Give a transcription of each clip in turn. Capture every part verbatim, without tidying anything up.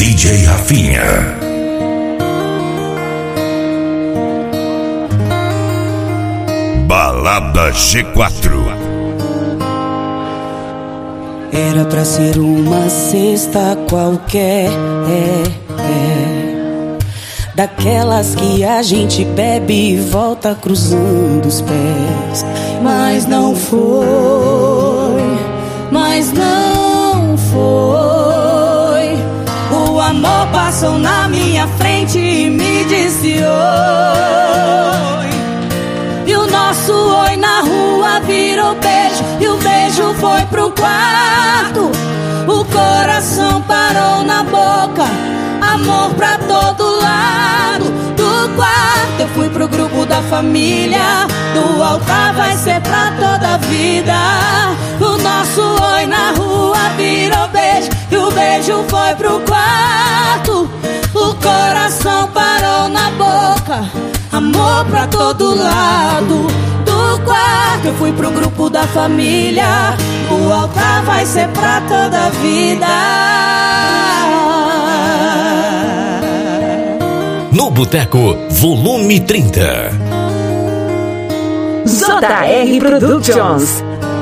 D J Rafinha. Balada G quatro. Era pra ser uma sexta qualquer, é, é, daquelas que a gente bebe e volta cruzando os pés. Mas não foi, mas não foi. O amor passou na minha frente e me disse oi. E o nosso oi na rua virou beijo, e o beijo foi pro quarto. O coração parou na boca, amor pra todo lado. Do quarto eu fui pro grupo da família, do altar vai ser pra toda a vida. O nosso oi na rua virou beijo, e o beijo foi pro quarto. O coração parou na boca, amor pra todo lado. Do quarto eu fui pro grupo da família, o altar vai ser pra toda a vida. No Boteco, volume trinta. J R Productions.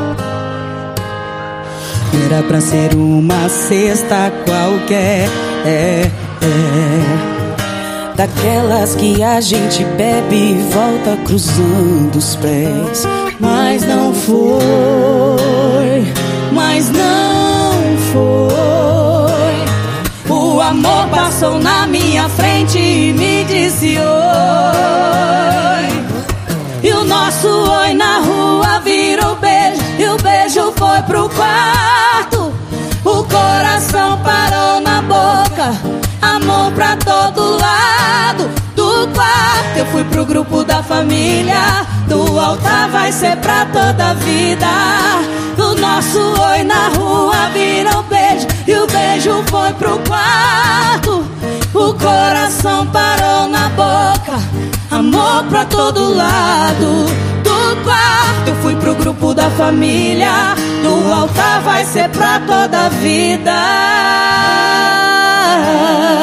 Era pra ser uma sexta qualquer, é, é, daquelas que a gente bebe e volta cruzando os pés. Mas não foi, mas não foi. O amor passou na minha frente e me disse oi. E o nosso oi na rua virou beijo, e o beijo foi pro quarto. O coração parou na boca, amor pra todo lado. Do quarto eu fui pro grupo da família, do altar vai ser pra toda a vida. O nosso oi na rua virou beijo, e o beijo foi pro quarto. O coração parou na boca, amor pra todo lado. Do quarto eu fui pro grupo da família, do altar vai ser pra toda a vida.